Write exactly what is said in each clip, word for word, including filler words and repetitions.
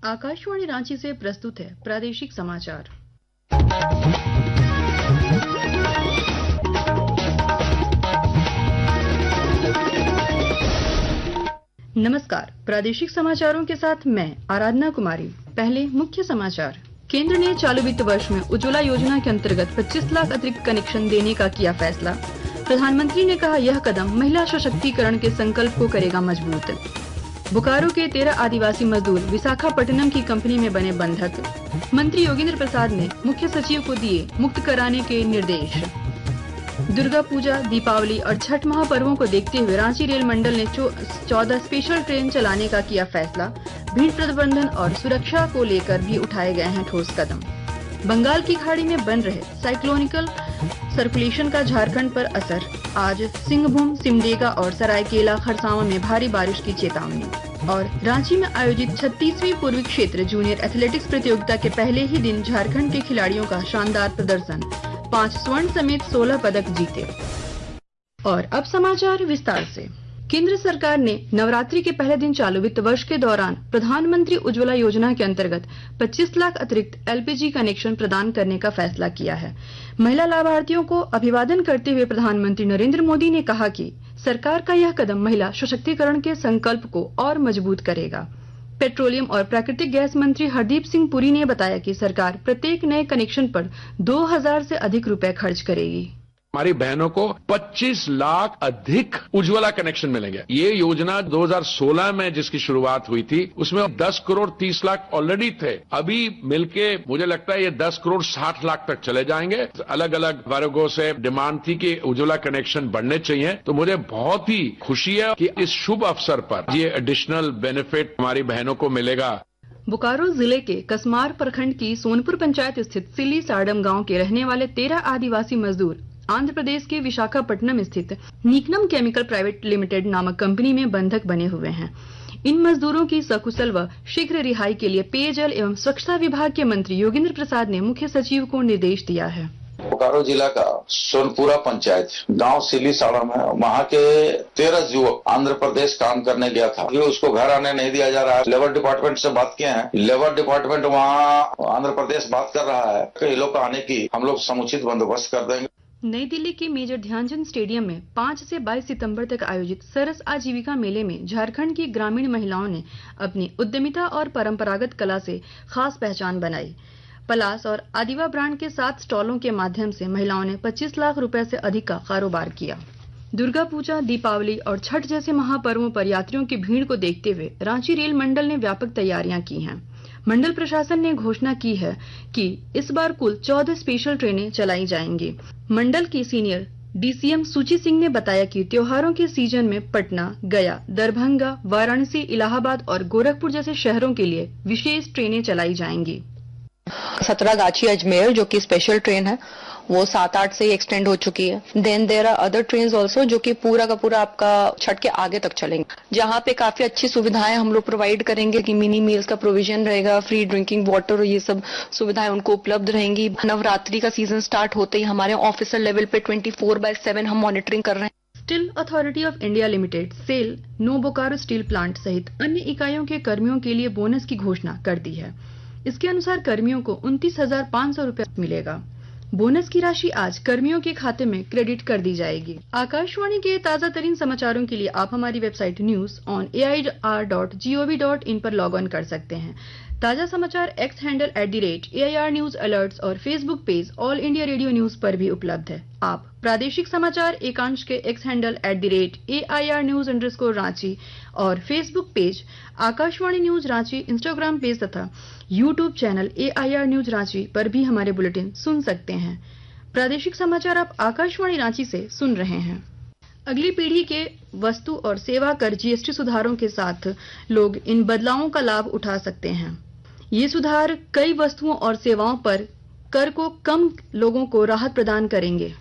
आकाशवाणी रांची से प्रस्तुत है प्रादेशिक समाचार। नमस्कार, प्रादेशिक समाचारों के साथ मैं आराधना कुमारी। पहले मुख्य समाचार। केंद्र ने चालू वित्त वर्ष में उज्ज्वला योजना के अंतर्गत पच्चीस लाख अतिरिक्त कनेक्शन देने का किया फैसला। प्रधानमंत्री ने कहा, यह कदम महिला सशक्तिकरण के संकल्प को करेगा मजबूत। बोकारो के तेरह आदिवासी मजदूर विशाखापट्टनम की कंपनी में बने बंधक। मंत्री योगेंद्र प्रसाद ने मुख्य सचिव को दिए मुक्त कराने के निर्देश। दुर्गा पूजा, दीपावली और छठ महापर्वों को देखते हुए रांची रेल मंडल ने चौदह स्पेशल ट्रेन चलाने का किया फैसला। भीड़ प्रबंधन और सुरक्षा को लेकर भी उठाए गए हैं ठोस कदम। बंगाल की खाड़ी में बन रहे साइक्लोनिकल सर्कुलेशन का झारखंड पर असर। आज सिंहभूम, सिमडेगा और सरायकेला खरसावां में भारी बारिश की चेतावनी। और रांची में आयोजित छत्तीसवीं पूर्वी क्षेत्र जूनियर एथलेटिक्स प्रतियोगिता के पहले ही दिन झारखंड के खिलाड़ियों का शानदार प्रदर्शन। पांच स्वर्ण समेत सोलह पदक जीते। और अब समाचार विस्तार से। केंद्र सरकार ने नवरात्रि के पहले दिन चालू वित्त वर्ष के दौरान प्रधानमंत्री उज्ज्वला योजना के अंतर्गत पच्चीस लाख अतिरिक्त एलपीजी कनेक्शन प्रदान करने का फैसला किया है। महिला लाभार्थियों को अभिवादन करते हुए प्रधानमंत्री नरेंद्र मोदी ने कहा कि सरकार का यह कदम महिला सशक्तिकरण के संकल्प को और मजबूत करेगा। पेट्रोलियम और प्राकृतिक गैस मंत्री हरदीप सिंह पुरी ने बताया कि सरकार प्रत्येक नए कनेक्शन पर दो हजार से अधिक रुपए खर्च करेगी। हमारी बहनों को पच्चीस लाख अधिक उज्ज्वला कनेक्शन मिलेंगे। ये योजना दो हज़ार सोलह में जिसकी शुरुआत हुई थी उसमें दस करोड़ तीस लाख ऑलरेडी थे। अभी मिलके मुझे लगता है ये दस करोड़ साठ लाख तक चले जाएंगे। अलग अलग वर्गों से डिमांड थी कि उज्ज्वला कनेक्शन बढ़ने चाहिए, तो मुझे बहुत ही खुशी है कि इस शुभ अवसर पर ये एडिशनल बेनिफिट हमारी बहनों को मिलेगा। बोकारो जिले के कसमार प्रखंड की सोनपुर पंचायत स्थित सिली साडम गांव के रहने वाले तेरह आदिवासी मजदूर आंध्र प्रदेश के विशाखापट्टनम स्थित नीकनम केमिकल प्राइवेट लिमिटेड नामक कंपनी में बंधक बने हुए हैं। इन मजदूरों की सकुशल व शीघ्र रिहाई के लिए पेयजल एवं स्वच्छता विभाग के मंत्री योगेंद्र प्रसाद ने मुख्य सचिव को निर्देश दिया है। बोकारो जिला का सोनपुरा पंचायत गांव सिली साड़म है। वहाँ के तेरह युवक आंध्र प्रदेश काम करने गया था, उसको घर आने नहीं दिया जा रहा है। लेबर डिपार्टमेंट से बात किए हैं, लेबर डिपार्टमेंट वहाँ आंध्र प्रदेश बात कर रहा है कि ये लोग आने की हम लोग समुचित बंदोबस्त कर देंगे। नई दिल्ली के मेजर ध्यानचंद स्टेडियम में पाँच से बाईस सितंबर तक आयोजित सरस आजीविका मेले में झारखंड की ग्रामीण महिलाओं ने अपनी उद्यमिता और परंपरागत कला से खास पहचान बनाई। पलास और आदिवा ब्रांड के सात स्टॉलों के माध्यम से महिलाओं ने पच्चीस लाख रुपए से अधिक का कारोबार किया। दुर्गा पूजा, दीपावली और छठ जैसे महापर्वों पर यात्रियों की भीड़ को देखते हुए रांची रेल मंडल ने व्यापक तैयारियां की हैं। मंडल प्रशासन ने घोषणा की है कि इस बार कुल चौदह स्पेशल ट्रेनें चलाई जाएंगी। मंडल की सीनियर डीसीएम सुची सिंह ने बताया कि त्योहारों के सीजन में पटना, गया, दरभंगा, वाराणसी, इलाहाबाद और गोरखपुर जैसे शहरों के लिए विशेष ट्रेनें चलाई जाएंगी। सतरागाछी अजमेर जो कि स्पेशल ट्रेन है वो सात आठ से ही एक्सटेंड हो चुकी है। Then there are other trains also जो कि पूरा का पूरा आपका छठ के आगे तक चलेंगे, जहाँ पे काफी अच्छी सुविधाएं हम लोग प्रोवाइड करेंगे कि मिनी मील्स का प्रोविजन रहेगा, फ्री ड्रिंकिंग वाटर और ये सब सुविधाएं उनको उपलब्ध रहेंगी। नवरात्रि का सीजन स्टार्ट होते ही हमारे ऑफिसर लेवल पे ट्वेंटी फोर बाय सेवन हम मॉनिटरिंग कर रहे हैं। Steel authority of India limited SAIL नो बोकारो स्टील प्लांट सहित अन्य इकाइयों के कर्मियों के लिए बोनस की घोषणा कर दी है। इसके अनुसार कर्मियों को उनतीस हजार पाँच सौ रूपये मिलेगा। बोनस की राशि आज कर्मियों के खाते में क्रेडिट कर दी जाएगी। आकाशवाणी के ताजा तरीन समाचारों के लिए आप हमारी website news on A I R dot G O V dot in पर लॉग ऑन कर सकते हैं। ताजा समाचार X handle at the rate A I R news alerts और Facebook page all India radio news पर भी उपलब्ध है। आप प्रादेशिक समाचार एकांश के X handle at the rate A I R news underscore Ranchi और Facebook page Akashvani news Ranchi, Instagram page तथा YouTube channel A I R news Ranchi पर भी हमारे बुलेटिन सुन सकते हैं। प्रादेशिक समाचार आप आकाशवाणी रांची से सुन रहे हैं। अगली पीढ़ी के वस्तु और सेवा कर जीएसटी सुधारों के साथ लोग इन बदलावों का लाभ उठा सकते हैं। ये सुधार कई वस्तुओं और सेवाओं पर कर को कम लोगों को राहत प्रदान करेंगे।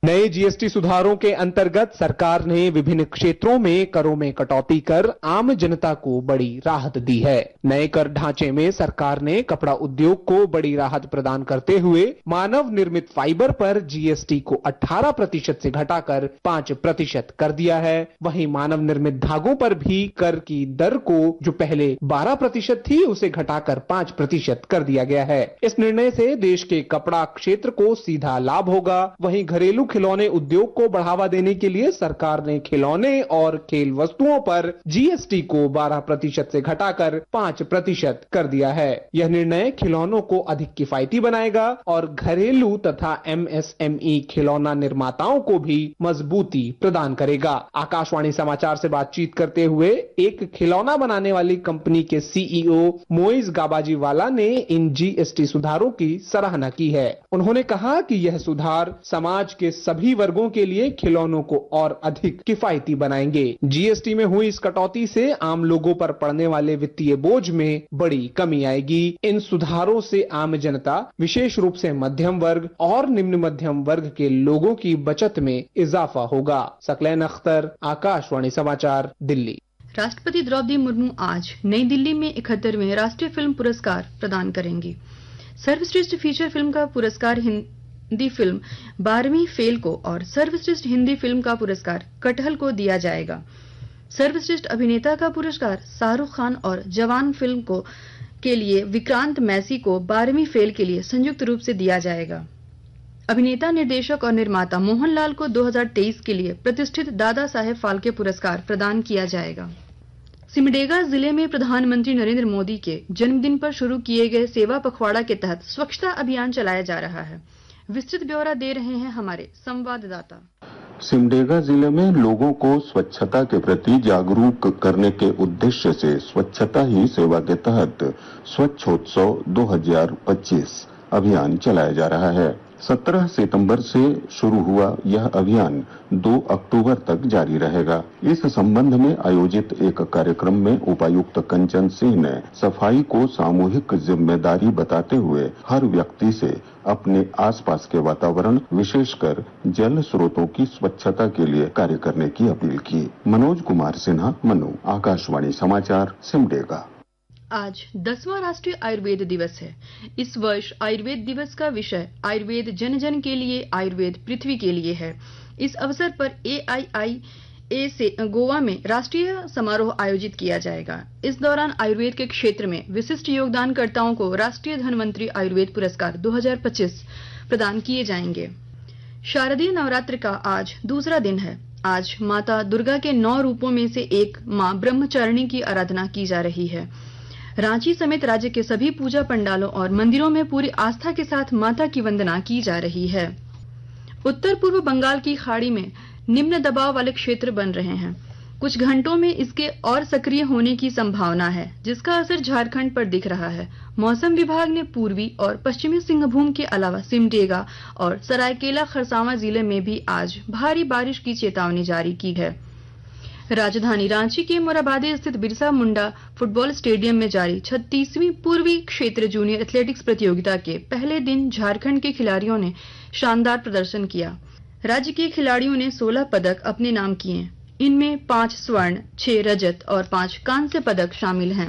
नए जीएसटी सुधारों के अंतर्गत सरकार ने विभिन्न क्षेत्रों में करों में कटौती कर आम जनता को बड़ी राहत दी है। नए कर ढांचे में सरकार ने कपड़ा उद्योग को बड़ी राहत प्रदान करते हुए मानव निर्मित फाइबर पर जीएसटी को अठारह प्रतिशत से घटाकर पाँच प्रतिशत कर दिया है। वहीं मानव निर्मित धागों पर भी कर की दर को जो पहले बारह प्रतिशत थी उसे घटाकर पाँच प्रतिशत कर दिया गया है। इस निर्णय से देश के कपड़ा क्षेत्र को सीधा लाभ होगा। वहीं घरेलू खिलौने उद्योग को बढ़ावा देने के लिए सरकार ने खिलौने और खेल वस्तुओं पर जीएसटी को बारह प्रतिशत से घटाकर पाँच प्रतिशत कर दिया है। यह निर्णय खिलौनों को अधिक किफायती बनाएगा और घरेलू तथा एमएसएमई खिलौना निर्माताओं को भी मजबूती प्रदान करेगा। आकाशवाणी समाचार से बातचीत करते हुए एक खिलौना बनाने वाली कंपनी के सीईओ मोइज गाबाजीवाला ने इन जीएसटी सुधारों की सराहना की है। उन्होंने कहा कि यह सुधार समाज के सभी वर्गों के लिए खिलौनों को और अधिक किफायती बनाएंगे। जीएसटी में हुई इस कटौती से आम लोगों पर पड़ने वाले वित्तीय बोझ में बड़ी कमी आएगी। इन सुधारों से आम जनता, विशेष रूप से मध्यम वर्ग और निम्न मध्यम वर्ग के लोगों की बचत में इजाफा होगा। सकलैन अख्तर, आकाशवाणी समाचार, दिल्ली। राष्ट्रपति द्रौपदी मुर्मू आज नई दिल्ली में इकहत्तरवें राष्ट्रीय फिल्म पुरस्कार प्रदान करेंगी। सर्वश्रेष्ठ फीचर फिल्म का पुरस्कार हिंदी फिल्म बारहवीं फेल को और सर्वश्रेष्ठ हिंदी फिल्म का पुरस्कार कटहल को दिया जाएगा। सर्वश्रेष्ठ अभिनेता का पुरस्कार शाहरुख खान और जवान फिल्म को के लिए विक्रांत मैसी को बारहवीं फेल के लिए संयुक्त रूप से दिया जाएगा। अभिनेता, निर्देशक और निर्माता मोहनलाल को दो हज़ार तेईस के लिए प्रतिष्ठित दादा साहेब फाल्के पुरस्कार प्रदान किया जाएगा। सिमडेगा जिले में प्रधानमंत्री नरेंद्र मोदी के जन्मदिन पर शुरू किए गए सेवा पखवाड़ा के तहत स्वच्छता अभियान चलाया जा रहा है। विस्तृत ब्यौरा दे रहे हैं हमारे संवाददाता। सिमडेगा जिले में लोगों को स्वच्छता के प्रति जागरूक करने के उद्देश्य से स्वच्छता ही सेवा के तहत स्वच्छोत्सव दो हज़ार पच्चीस अभियान चलाया जा रहा है। सत्रह सितंबर से शुरू हुआ यह अभियान दो अक्टूबर तक जारी रहेगा। इस संबंध में आयोजित एक कार्यक्रम में उपायुक्त कंचन सिंह ने सफाई को सामूहिक जिम्मेदारी बताते हुए हर व्यक्ति से अपने आसपास के वातावरण, विशेषकर जल स्रोतों की स्वच्छता के लिए कार्य करने की अपील की। मनोज कुमार सिन्हा, मनु, आकाशवाणी समाचार, सिमडेगा। आज दसवां राष्ट्रीय आयुर्वेद दिवस है। इस वर्ष आयुर्वेद दिवस का विषय आयुर्वेद जन जन के लिए, आयुर्वेद पृथ्वी के लिए है। इस अवसर पर ए आई आई ए से गोवा में राष्ट्रीय समारोह आयोजित किया जाएगा। इस दौरान आयुर्वेद के क्षेत्र में विशिष्ट योगदानकर्ताओं को राष्ट्रीय धन्वंतरी आयुर्वेद पुरस्कार दो हज़ार पच्चीस प्रदान किए जाएंगे। शारदीय नवरात्र का आज दूसरा दिन है। आज माता दुर्गा के नौ रूपों में से एक मां ब्रह्मचारिणी की आराधना की जा रही है। रांची समेत राज्य के सभी पूजा पंडालों और मंदिरों में पूरी आस्था के साथ माता की वंदना की जा रही है। उत्तर पूर्व बंगाल की खाड़ी में निम्न दबाव वाले क्षेत्र बन रहे हैं। कुछ घंटों में इसके और सक्रिय होने की संभावना है, जिसका असर झारखंड पर दिख रहा है। मौसम विभाग ने पूर्वी और पश्चिमी सिंहभूम के अलावा सिमडेगा और सरायकेला खरसावां जिले में भी आज भारी बारिश की चेतावनी जारी की है। राजधानी रांची के मोराबादी स्थित बिरसा मुंडा फुटबॉल स्टेडियम में जारी छत्तीसवीं पूर्वी क्षेत्र जूनियर एथलेटिक्स प्रतियोगिता के पहले दिन झारखंड के खिलाड़ियों ने शानदार प्रदर्शन किया। राज्य के खिलाड़ियों ने सोलह पदक अपने नाम किए। इनमें पांच स्वर्ण, छह रजत और पांच कांस्य पदक शामिल हैं।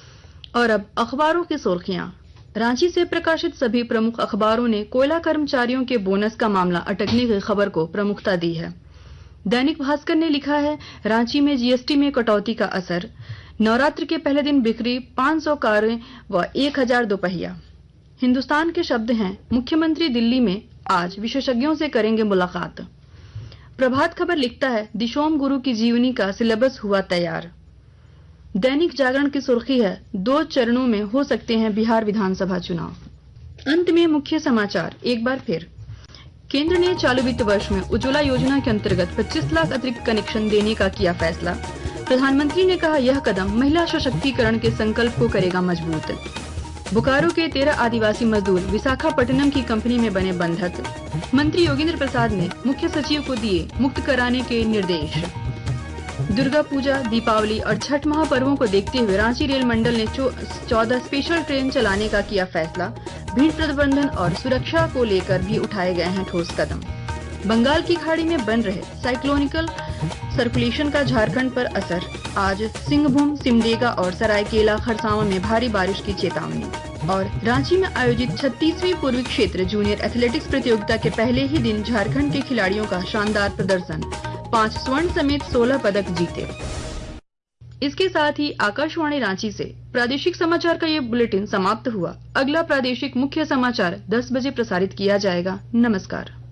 और अब अखबारों की सुर्खियां। रांची से प्रकाशित सभी प्रमुख अखबारों ने कोयला कर्मचारियों के बोनस का मामला अटकने की खबर को प्रमुखता दी है। दैनिक भास्कर ने लिखा है, रांची में जीएसटी में कटौती का असर। नवरात्र के पहले दिन बिक्री पाँच सौ कारें व एक हज़ार दोपहिया। हिंदुस्तान के शब्द हैं, मुख्यमंत्री दिल्ली में आज विशेषज्ञों से करेंगे मुलाकात। प्रभात खबर लिखता है, दिशोम गुरु की जीवनी का सिलेबस हुआ तैयार। दैनिक जागरण की सुर्खी है, दो चरणों में हो सकते हैं बिहार विधानसभा चुनाव। अंत में मुख्य समाचार एक बार फिर। केंद्र ने चालू वित्त वर्ष में उज्ज्वला योजना के अंतर्गत पच्चीस लाख अतिरिक्त कनेक्शन देने का किया फैसला। प्रधानमंत्री ने कहा, यह कदम महिला सशक्तिकरण के संकल्प को करेगा मजबूत। बोकारो के तेरह आदिवासी मजदूर विशाखापट्टनम की कंपनी में बने बंधक। मंत्री योगेंद्र प्रसाद ने मुख्य सचिव को दिए मुक्त कराने के निर्देश। दुर्गा पूजा, दीपावली और छठ महापर्वों को देखते हुए रांची रेल मंडल ने चौदह स्पेशल ट्रेन चलाने का किया फैसला। भीड़ प्रबंधन और सुरक्षा को लेकर भी उठाए गए हैं ठोस कदम। बंगाल की खाड़ी में बन रहे साइक्लोनिकल सर्कुलेशन का झारखंड पर असर। आज सिंहभूम, सिमडेगा और सरायकेला खरसावां में भारी बारिश की चेतावनी। और रांची में आयोजित छत्तीसवीं पूर्वी क्षेत्र जूनियर एथलेटिक्स प्रतियोगिता के पहले ही दिन झारखंड के खिलाड़ियों का शानदार प्रदर्शन, पांच स्वर्ण समेत सोलह पदक जीते। इसके साथ ही आकाशवाणी रांची से प्रादेशिक समाचार का ये बुलेटिन समाप्त हुआ। अगला प्रादेशिक मुख्य समाचार दस बजे प्रसारित किया जाएगा। नमस्कार।